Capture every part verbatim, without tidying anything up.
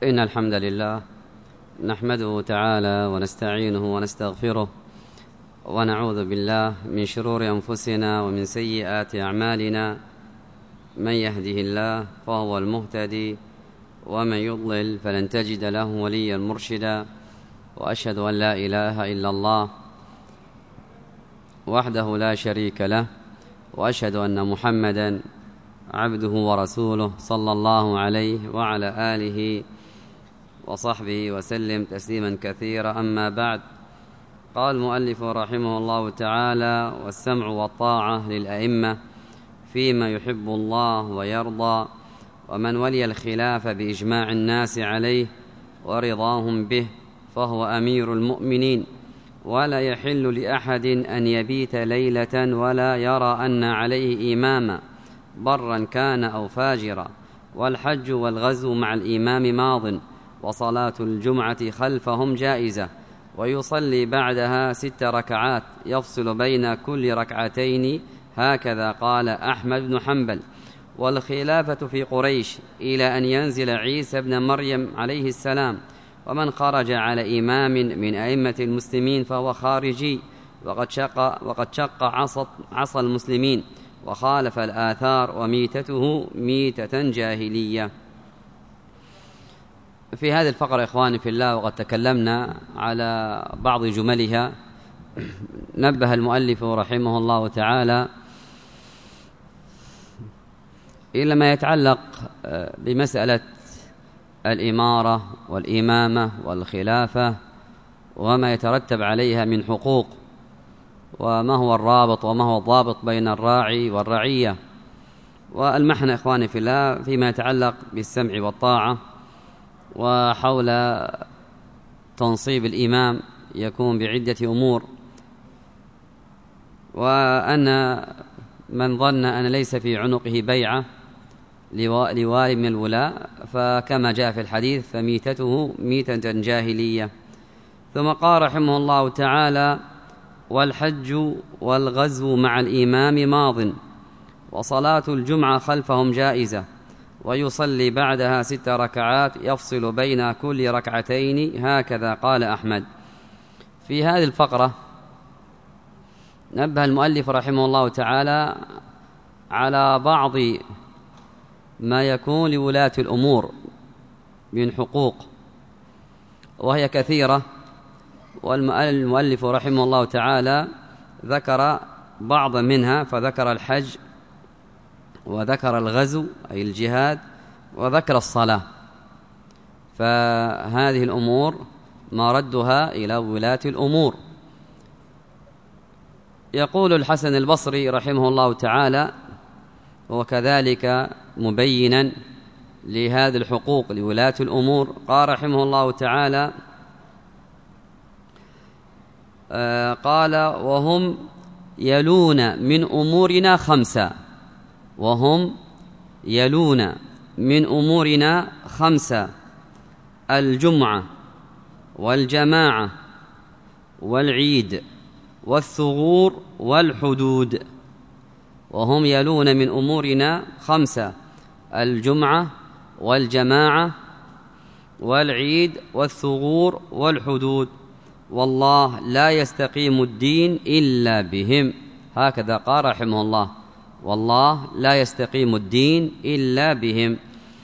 إن الحمد لله نحمده تعالى ونستعينه ونستغفره ونعوذ بالله من شرور أنفسنا ومن سيئات أعمالنا. من يهده الله فهو المهتدي ومن يضلل فلن تجد له وليا مرشدا. وأشهد أن لا إله إلا الله وحده لا شريك له، وأشهد أن محمدا عبده ورسوله صلى الله عليه وعلى آله وصحبه وسلم تسليما كثيرا. أما بعد، قال المؤلف رحمه الله تعالى: والسمع والطاعة للأئمة فيما يحب الله ويرضى، ومن ولي الخلاف بإجماع الناس عليه ورضاهم به فهو أمير المؤمنين، ولا يحل لأحد أن يبيت ليلة ولا يرى أن عليه إماما برا كان أو فاجرا. والحج والغزو مع الإمام ماض، وصلاة الجمعة خلفهم جائزة، ويصلي بعدها ست ركعات يفصل بين كل ركعتين، هكذا قال أحمد بن حنبل. والخلافة في قريش إلى أن ينزل عيسى بن مريم عليه السلام، ومن خرج على إمام من أئمة المسلمين فهو خارجي، وقد شق, وقد شق عصا عصا المسلمين وخالف الآثار، وميتته ميتة جاهلية. في هذه الفقرة إخواني في الله، وقد تكلمنا على بعض جملها، نبه المؤلف رحمه الله تعالى إلى ما يتعلق بمسألة الإمارة والإمامة والخلافة وما يترتب عليها من حقوق، وما هو الرابط وما هو الضابط بين الراعي والرعية. والمحنة إخواني في الله فيما يتعلق بالسمع والطاعة، وحول تنصيب الإمام يكون بعدة أمور. وأن من ظن أن ليس في عنقه بيعة لوالي من الولاء، فكما جاء في الحديث فميتته ميتة جاهلية. ثم قال رحمه الله تعالى: والحج والغزو مع الإمام ماض، وصلاة الجمعة خلفهم جائزة، ويصلي بعدها ست ركعات يفصل بين كل ركعتين، هكذا قال أحمد. في هذه الفقرة نبه المؤلف رحمه الله تعالى على بعض ما يكون لولاة الأمور من حقوق، وهي كثيرة. والمؤلف رحمه الله تعالى ذكر بعض منها، فذكر الحج وذكر الغزو أي الجهاد وذكر الصلاة. فهذه الأمور مردها إلى ولاة الأمور. يقول الحسن البصري رحمه الله تعالى، وكذلك مبينا لهذه الحقوق لولاة الأمور، قال رحمه الله تعالى: آه قال: وهم يلون من أمورنا خمسة وهم يلون من أمورنا خمسة: الجمعة والجماعة والعيد والثغور والحدود. وهم يلون من أمورنا خمسة: الجمعة والجماعة والعيد والثغور والحدود، والله لا يستقيم الدين إلا بهم، هكذا قال رحمه الله: والله لا يستقيم الدين إلا بهم.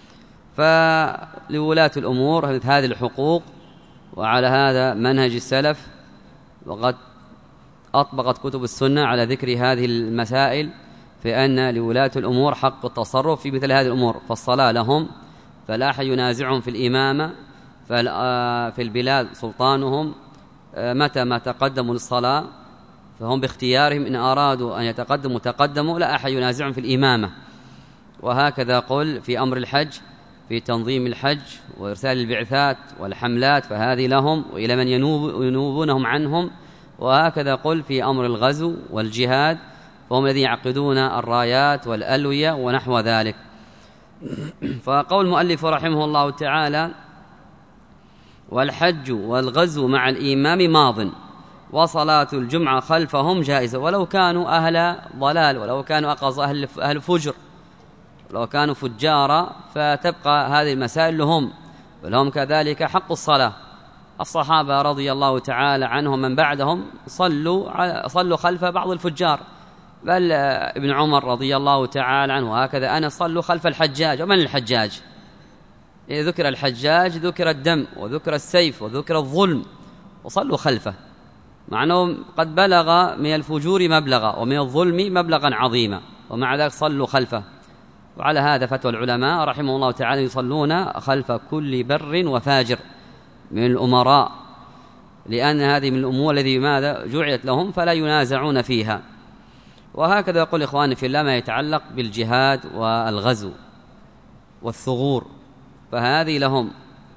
فلولاة الأمور هذه الحقوق، وعلى هذا منهج السلف، وقد أطبقت كتب السنة على ذكر هذه المسائل، في أن لولاة الأمور حق التصرف في مثل هذه الأمور. فالصلاة لهم، فلا أحد ينازعهم في الإمامة، في البلاد سلطانهم، متى ما تقدموا للصلاة فهم باختيارهم، إن أرادوا أن يتقدموا تقدموا، لا أحد ينازعهم في الإمامة. وهكذا قل في أمر الحج، في تنظيم الحج وإرسال البعثات والحملات، فهذه لهم وإلى من ينوب ينوبونهم عنهم. وهكذا قل في أمر الغزو والجهاد، فهم الذين يعقدون الرايات والألوية ونحو ذلك. فقول المؤلف رحمه الله تعالى: والحج والغزو مع الإمام ماض، وصلاة الجمعة خلفهم جائزة، ولو كانوا أهل ضلال، ولو كانوا أقصى أهل, أهل فجر، ولو كانوا فجارا فتبقى هذه المسائل لهم. ولهم كذلك حق الصلاة. الصحابة رضي الله تعالى عنهم من بعدهم صلوا صلوا خلف بعض الفجار، بل ابن عمر رضي الله تعالى عنه وهكذا أنا صلوا خلف الحجاج. ومن الحجاج؟ إذا ذكر الحجاج ذكر الدم وذكر السيف وذكر الظلم، وصلوا خلفه، مع أنه قد بلغ من الفجور مبلغا ومن الظلم مبلغا عظيما، ومع ذلك صلوا خلفه. وعلى هذا فتوى العلماء رحمه الله تعالى يصلون خلف كل بر وفاجر من الأمراء، لأن هذه من الأمور الذي ماذا جعلت لهم فلا ينازعون فيها. وهكذا يقول إخواني في الله ما يتعلق بالجهاد والغزو والثغور، فهذه لهم.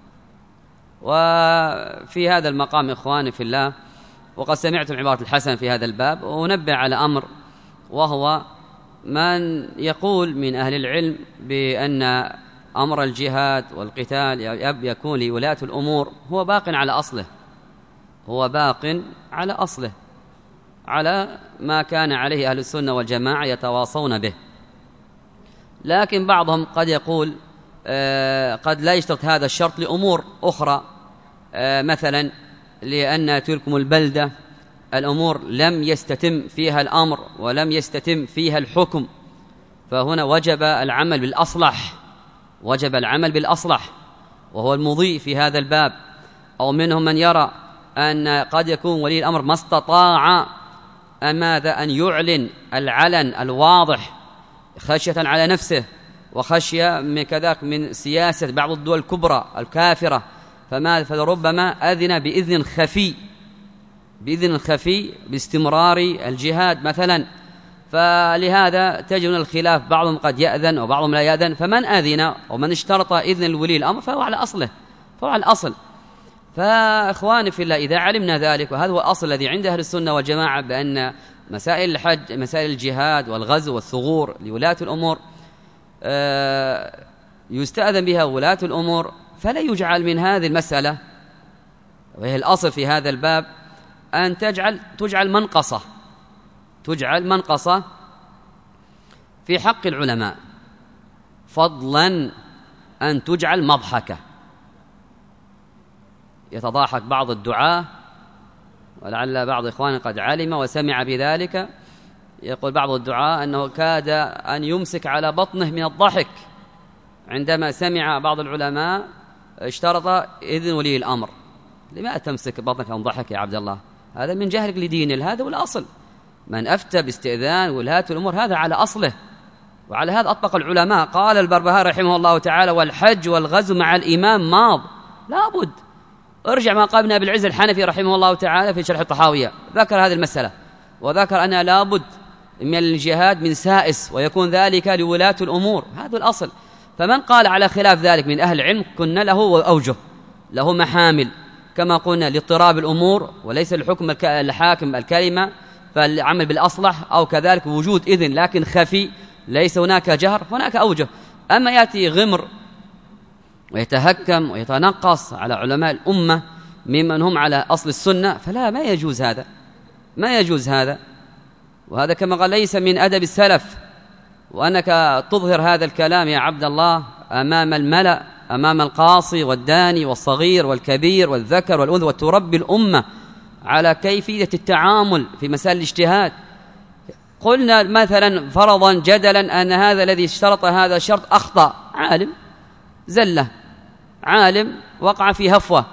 وفي هذا المقام إخواني في الله، وقد سمعتم عبارة الحسن في هذا الباب، ونبه على أمر، وهو من يقول من أهل العلم بأن أمر الجهاد والقتال يكون لولاة الأمور هو باق على أصله، هو باق على أصله، على ما كان عليه أهل السنة والجماعة يتواصون به. لكن بعضهم قد يقول آه قد لا يشترط هذا الشرط لأمور أخرى، آه مثلا لأن تلكم البلدة الأمور لم يستتم فيها الأمر ولم يستتم فيها الحكم، فهنا وجب العمل بالأصلح، وجب العمل بالأصلح وهو المضي في هذا الباب. أو منهم من يرى أن قد يكون ولي الأمر ما استطاع ماذا أن يعلن العلن الواضح خشية على نفسه وخشية من كذاك من سياسة بعض الدول الكبرى الكافرة، فما فلربما أذن بإذن خفي بإذن خفي باستمرار الجهاد مثلا. فلهذا تجد الخلاف، بعضهم قد يأذن وبعضهم لا يأذن، فمن أذن ومن اشترط إذن الولي الأمر فهو على أصله، فهو على الأصل. فإخواني في الله إذا علمنا ذلك، وهذا هو الأصل الذي عند أهل السنة والجماعة، بأن مسائل الحج مسائل الجهاد والغزو والثغور لولاة الأمور يستأذن بها ولاة الأمور، فلا يجعل من هذه المسألة، وهي الأصل في هذا الباب، أن تجعل تجعل منقصة تجعل منقصة في حق العلماء، فضلا أن تجعل مضحكة. يتضاحك بعض الدعاة، ولعل بعض إخواني قد علم وسمع بذلك، يقول بعض الدعاة أنه كاد أن يمسك على بطنه من الضحك عندما سمع بعض العلماء اشترط إذن ولي الأمر. لماذا تمسك بطنك عن ضحك يا عبد الله؟ هذا من جهلك لدين، هذا هو الأصل. من أفتى باستئذان ولاة الأمور هذا على أصله، وعلى هذا أطبق العلماء. قال البربهاري رحمه الله تعالى: والحج والغزو مع الإمام ماض، لابد. ارجع ما قال ابن أبي العز الحنفي رحمه الله تعالى في شرح الطحاوية، ذكر هذه المسألة، وذكر أنها لابد من الجهاد من سائس، ويكون ذلك لولاة الأمور، هذا الأصل. فمن قال على خلاف ذلك من أهل العلم كنا له أوجه، له محامل، كما قلنا لاضطراب الأمور، وليس الحكم الحاكم الكلمة، فالعمل بالأصلح، أو كذلك وجود إذن لكن خفي ليس هناك جهر، هناك أوجه. أما يأتي غمر ويتهكم ويتنقص على علماء الأمة ممن هم على أصل السنة، فلا، ما يجوز هذا، ما يجوز هذا. وهذا كما قال ليس من أدب السلف، وأنك تظهر هذا الكلام يا عبد الله أمام الملأ، أمام القاصي والداني والصغير والكبير والذكر والأنثى، وتربي الأمة على كيفية التعامل في مسائل الاجتهاد. قلنا مثلا فرضا جدلا أن هذا الذي اشترط هذا الشرط أخطأ، عالم زلة، عالم وقع في هفوة،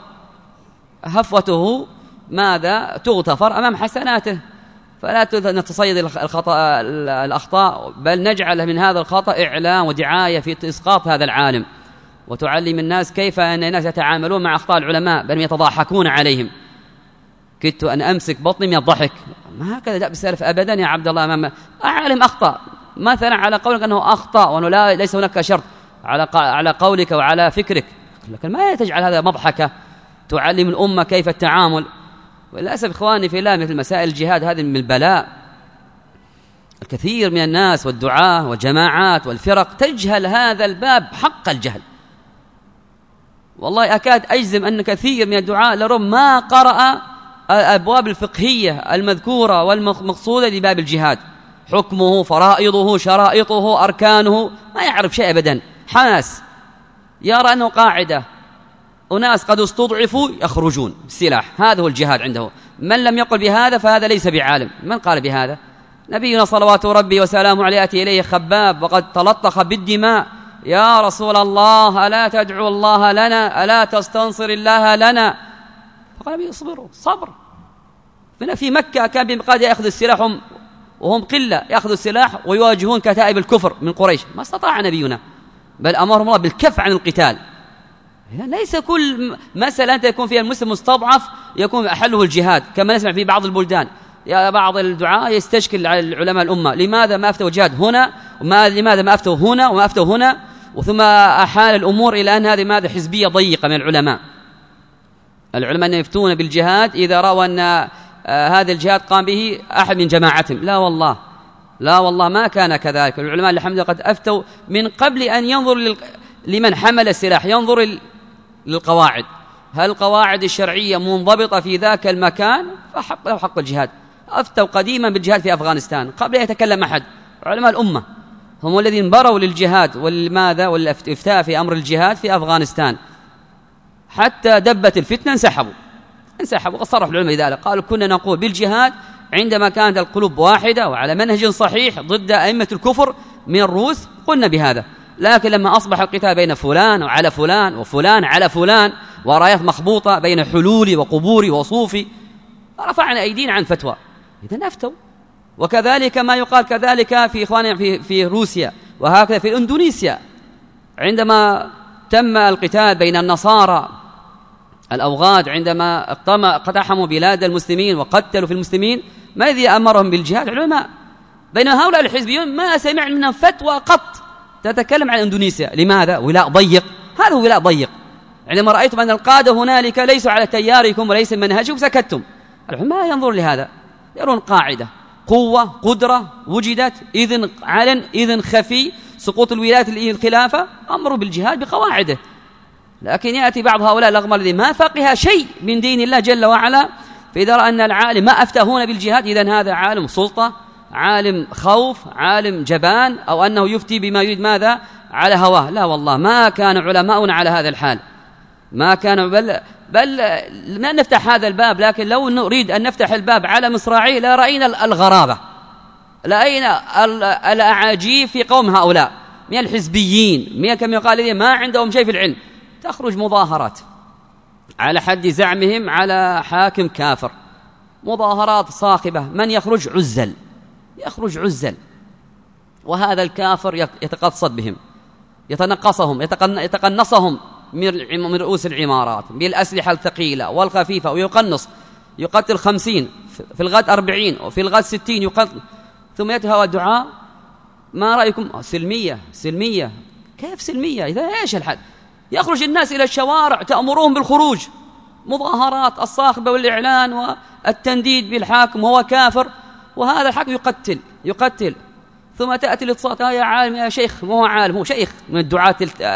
هفوته ماذا تغتفر أمام حسناته، فلا نتصيد الخطأ الأخطاء، بل نجعل من هذا الخطأ إعلام ودعاية في إسقاط هذا العالم، وتعلم الناس كيف أن الناس يتعاملون مع أخطاء العلماء، بل يتضاحكون عليهم. كدت أن أمسك بطني من الضحك، ما هكذا دأب السلف أبدا يا عبد الله. أمام أعلم أخطأ مثلا على قولك أنه أخطأ وأنه لا ليس هناك شرط، على على قولك وعلى فكرك، لكن ما تجعل هذا مضحكة تعلم الأمة كيف التعامل. وللأسف إخواني في الله مثل مسائل الجهاد هذه من البلاء. الكثير من الناس والدعاة والجماعات والفرق تجهل هذا الباب حق الجهل. والله أكاد أجزم أن كثير من الدعاة لرب ما قرأ الأبواب الفقهية المذكورة والمقصودة لباب الجهاد، حكمه، فرائضه، شرائطه، أركانه، ما يعرف شيء أبدا. حاس يرى أنه قاعدة أناس قد استضعفوا يخرجون السلاح، هذا هو الجهاد عنده. من لم يقل بهذا فهذا ليس بعالم. من قال بهذا؟ نبينا صلوات ربي وسلامه عليه يأتي إليه خباب وقد تلطخ بالدماء: يا رسول الله ألا تدعو الله لنا، ألا تستنصر الله لنا؟ فقال: اصبروا صبر. في مكة كان بمقاد يأخذ السلاح وهم قلة، يأخذوا السلاح ويواجهون كتائب الكفر من قريش، ما استطاع نبينا، بل أمرهم الله بالكف عن القتال. ليس كل مسألة أنت يكون فيها المسلم مستضعف يكون أحله الجهاد، كما نسمع في بعض البلدان يا بعض الدعاء يستشكل على العلماء الأمة: لماذا ما أفتوا الجهاد هنا، وما لماذا ما أفتوا هنا وما أفتوا هنا، وثم أحال الأمور إلى أن هذه ماذا حزبية ضيقة من العلماء. العلماء أن يفتون بالجهاد إذا رأوا أن آه هذا الجهاد قام به أحد من جماعتهم. لا والله، لا والله ما كان كذلك. العلماء الحمد لله قد أفتوا من قبل أن ينظر لل... لمن حمل السلاح، ينظر ال... للقواعد، هل القواعد الشرعية منضبطة في ذاك المكان، فحق له حق الجهاد. أفتوا قديما بالجهاد في أفغانستان قبل أن يتكلم أحد. علماء الأمة هم الذين بروا للجهاد والماذا والإفتاء في أمر الجهاد في أفغانستان، حتى دبت الفتنة انسحبوا انسحبوا صرح العلماء ذلك، قالوا: كنا نقول بالجهاد عندما كانت القلوب واحدة وعلى منهج صحيح ضد أئمة الكفر من الروس، قلنا بهذا. لكن لما أصبح القتال بين فلان وعلى فلان وفلان على فلان ورايات مخبوطة بين حلولي وقبوري وصوفي، رفعنا أيدينا عن فتوى. إذن أفتوا. وكذلك ما يقال كذلك في إخواننا في, في روسيا، وهكذا في إندونيسيا، عندما تم القتال بين النصارى الأوغاد، عندما اقتحموا بلاد المسلمين وقتلوا في المسلمين، ما الذي أمرهم بالجهاد؟ العلماء. بين هؤلاء الحزبيون ما سمع منهم فتوى قط تتكلم عن إندونيسيا. لماذا؟ ولاء ضيق. هذا هو ولاء ضيق. عندما رأيتم أن القادة هنالك ليسوا على تياركم وليس منهجكم سكتتم. العلماء ينظر لهذا، يرون قاعدة: قوة قدرة وجدت، إذن علن إذن خفي، سقوط الولايات الخلافة، أمروا بالجهاد بقواعده. لكن يأتي بعض هؤلاء الأغمار الذين ما فقه شيء من دين الله جل وعلا، فإذا رأى أن العالم ما أفتى هنا بالجهاد إذن هذا عالم سلطة، عالم خوف، عالم جبان، أو أنه يفتي بما يريد ماذا على هواه. لا والله، ما كان علماؤنا على هذا الحال، ما كان. بل بل لا نفتح هذا الباب، لكن لو نريد أن نفتح الباب على مصراعيه لا رأينا الغرابة، لأينا الأعاجيب في قوم هؤلاء من الحزبيين، من كما يقال ما عندهم شيء في العلم. تخرج مظاهرات على حد زعمهم على حاكم كافر، مظاهرات صاخبة، من يخرج؟ عزل، يخرج عزل، وهذا الكافر يتقصد بهم، يتنقصهم، يتقنصهم من رؤوس العمارات بالأسلحة الثقيلة والخفيفة، ويقنص، يقتل خمسين، في الغد أربعين، وفي الغد ستين يقتل. ثم يتهوى الدعاء: ما رأيكم؟ سلمية سلمية. كيف سلمية؟ إذا إيش الحد؟ يخرج الناس إلى الشوارع تأمرهم بالخروج، مظاهرات الصاخبة والإعلان والتنديد بالحاكم وهو كافر، وهذا الحاكم يقتل يقتل ثم تأتي الاتصالات: يا عالم يا شيخ. ما هو عالم، هو شيخ من الدعاة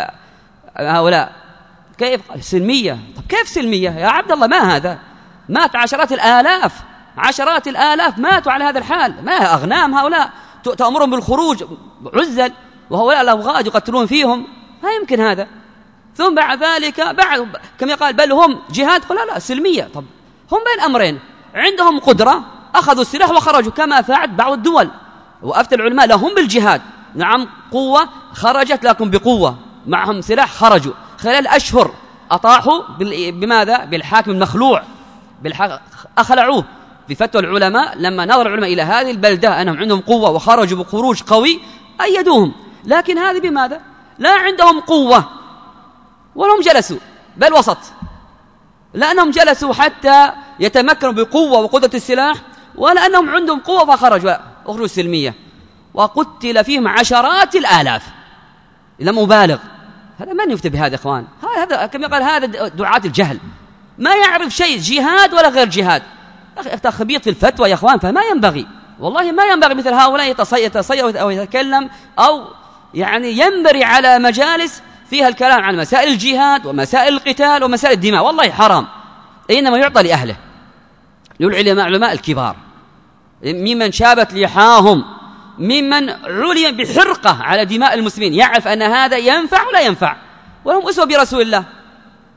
هؤلاء. كيف سلمية؟ طب كيف سلمية يا عبد الله؟ ما هذا؟ مات عشرات الآلاف، عشرات الآلاف ماتوا على هذا الحال، ما أغنام هؤلاء تأمرهم بالخروج عزل، وهؤلاء الأوغاد يقتلون فيهم، ما يمكن هذا. ثم بعد ذلك بعد كما يقال بل هم جهاد، قال لا لا سلمية. طب هم بين أمرين، عندهم قدرة أخذوا السلاح وخرجوا كما فعلت بعض الدول، وأفتى العلماء لهم بالجهاد. نعم قوة خرجت، لكن بقوة، معهم سلاح خرجوا خلال أشهر، أطاحوا بماذا؟ بالحاكم المخلوع، بالحاكم أخلعوه بفتوى العلماء. لما نظر العلماء إلى هذه البلدة أنهم عندهم قوة وخرجوا بخروج قوي أيدوهم. لكن هذه بماذا؟ لا عندهم قوة ولهم جلسوا، بل وسط، لأنهم جلسوا حتى يتمكنوا بقوة وقدرة السلاح، ولا أنهم عندهم قوة فخرجوا أخرجوا سلمية، وقتل فيهم عشرات الآلاف. لم أبالغ، هذا من يفتي بهذا يا إخوان؟ هذا كما قال هذا دعاة الجهل، ما يعرف شيء جهاد ولا غير جهاد، خبيط في الفتوى يا إخوان. فما ينبغي، والله ما ينبغي مثل هؤلاء يتصير أو يتكلم أو يعني ينبري على مجالس فيها الكلام عن مسائل الجهاد ومسائل القتال ومسائل الدماء. والله حرام، إنما يعطى لأهله، للعلماء علماء الكبار، ممن شابت لحاهم، ممن علي بحرقة على دماء المسلمين، يعرف أن هذا ينفع ولا ينفع، ولهم أسوة برسول الله.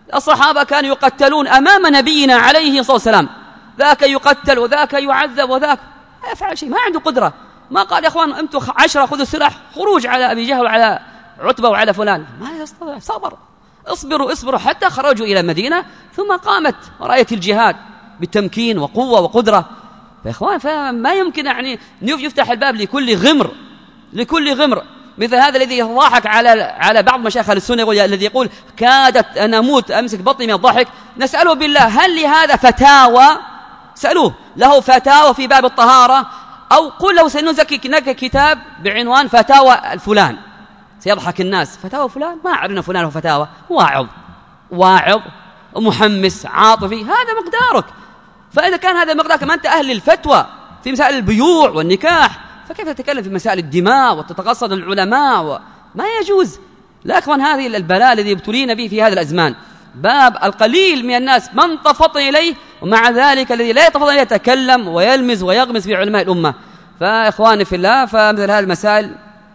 الصحابة كانوا يقتلون أمام نبينا عليه الصلاة والسلام، ذاك يقتل وذاك يعذب وذاك ما يفعل شيء، ما عنده قدرة، ما قال يا أخوان أنتم عشرة خذوا السلاح خروج على أبي جهل وعلى عتبة وعلى فلان، ما يستطيع، صبر، اصبروا اصبروا حتى خرجوا إلى المدينة، ثم قامت راية الجهاد بالتمكين وقوة وقدرة. يا إخوان فما يمكن يعني يفتح الباب لكل غمر، لكل غمر مثل هذا الذي يضحك على على بعض مشايخ السنة الذي يقول كادت أن أموت أمسك بطني من الضحك. نسأله بالله هل لهذا فتاوى؟ سألوه له فتاوى في باب الطهارة، أو قل له سنزكي كتاب بعنوان فتاوى الفلان، سيضحك الناس. فتاوى فلان؟ ما عرفنا فلان هو فتاوى، واعظ واعظ محمس عاطفي، هذا مقدارك. فإذا كان هذا مقدارك ما أنت أهل الفتوى في مسائل البيوع والنكاح، فكيف تتكلم في مسائل الدماء وتتقصد العلماء و... ما يجوز. لا أخوان، هذه البلاء الذي يبتلين به في هذا الأزمان، باب القليل من الناس من تفضل إليه، ومع ذلك الذي لا يتفضل إليه يتكلم ويلمز ويغمز في علماء الأمة. فإخواني في الله، فمثل هذه المسائل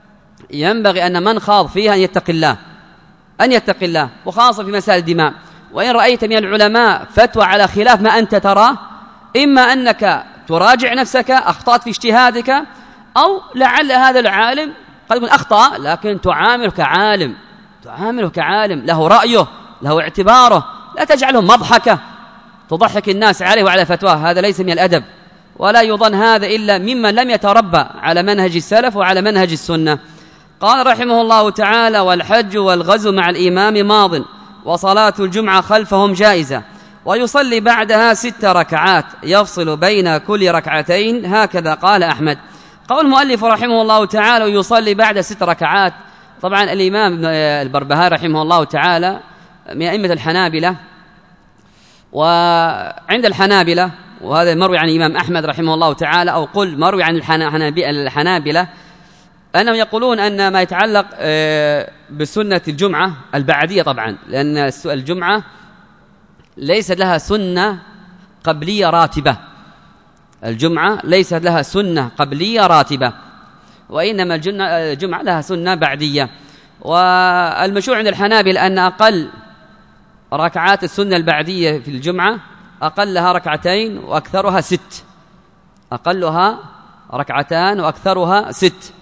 ينبغي أن من خاض فيها أن يتقي الله، أن يتقي الله، وخاصة في مسائل الدماء. وإن رأيت من العلماء فتوى على خلاف ما أنت تراه، إما أنك تراجع نفسك، أخطأت في اجتهادك، أو لعل هذا العالم قد يكون أخطأ لكن تعامله كعالم، تعامله كعالم له رأيه له اعتباره، لا تجعله مضحكة تضحك الناس عليه وعلى فتواه، هذا ليس من الأدب، ولا يظن هذا إلا ممن لم يتربى على منهج السلف وعلى منهج السنة. قال رحمه الله تعالى: والحج والغزو مع الإمام ماض، وصلاة الجمعة خلفهم جائزة، ويصلي بعدها ست ركعات يفصل بين كل ركعتين، هكذا قال أحمد. قول المؤلف رحمه الله تعالى: ويصلي بعد ست ركعات. طبعا الإمام البربهاري رحمه الله تعالى من أئمة الحنابلة، وعند الحنابلة، وهذا مروي عن الإمام أحمد رحمه الله تعالى، أو قل مروي عن الحنابلة، أنهم يقولون أن ما يتعلق بسنة الجمعة البعدية، طبعا لأن الجمعة ليست لها سنة قبلية راتبة، الجمعة ليست لها سنة قبلية راتبة، وإنما الجمعة لها سنة بعدية. والمشروع عند الحنابلة أن أقل ركعات السنة البعدية في الجمعة أقلها ركعتين وأكثرها ست، أقلها ركعتان وأكثرها ست.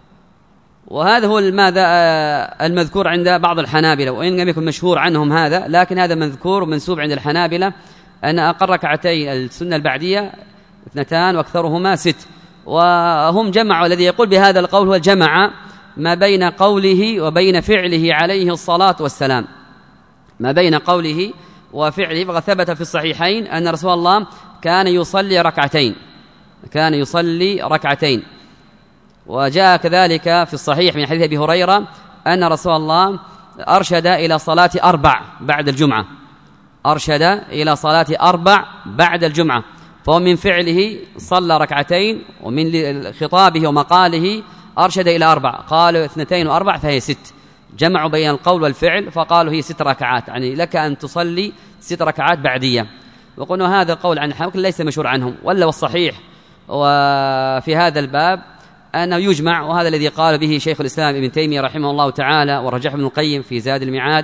وهذا هو الماذا المذكور عند بعض الحنابلة، وإن لم يكن مشهور عنهم هذا، لكن هذا مذكور ومنسوب عند الحنابلة أن أقل ركعتين السنة البعدية اثنتان وأكثرهما ست. وهم جمعوا، الذي يقول بهذا القول هو الجمع ما بين قوله وبين فعله عليه الصلاة والسلام، ما بين قوله وفعله. فقد ثبت في الصحيحين أن رسول الله كان يصلي ركعتين، كان يصلي ركعتين. وجاء كذلك في الصحيح من حديث أبي هريرة أن رسول الله أرشد إلى صلاة أربع بعد الجمعة، أرشد إلى صلاة أربع بعد الجمعة، فهو من فعله صلى ركعتين، ومن خطابه ومقاله أرشد إلى أربع، قالوا اثنتين وأربع فهي ست، جمعوا بين القول والفعل فقالوا هي ست ركعات، يعني لك أن تصلي ست ركعات بعدية. وقلنا هذا قول عن حنابلة ليس مشهور عنهم، ولا والصحيح وفي هذا الباب أنه يجمع، وهذا الذي قال به شيخ الإسلام ابن تيمية رحمه الله تعالى، ورجح ابن القيم في زاد المعاد،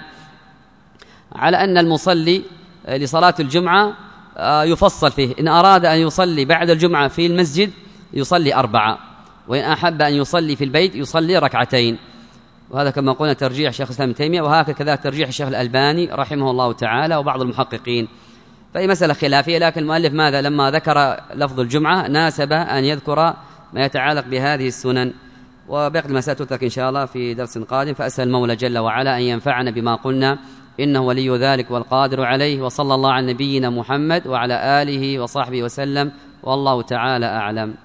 على أن المصلي لصلاة الجمعة يفصل فيه، إن أراد أن يصلي بعد الجمعة في المسجد يصلي أربعة، وإن أحب أن يصلي في البيت يصلي ركعتين. وهذا كما قلنا ترجيح شيخ الإسلام ابن تيمية، وهكذا ترجيح الشيخ الألباني رحمه الله تعالى وبعض المحققين. فهي مسألة خلافية، لكن المؤلف ماذا لما ذكر لفظ الجمعة ناسب أن يذكر ما يتعلق بهذه السنن. وباقي المسائل تترك إن شاء الله في درس قادم، فأسأل المولى جل وعلا أن ينفعنا بما قلنا، إنه ولي ذلك والقادر عليه. وصلى الله على نبينا محمد وعلى آله وصحبه وسلم، والله تعالى أعلم.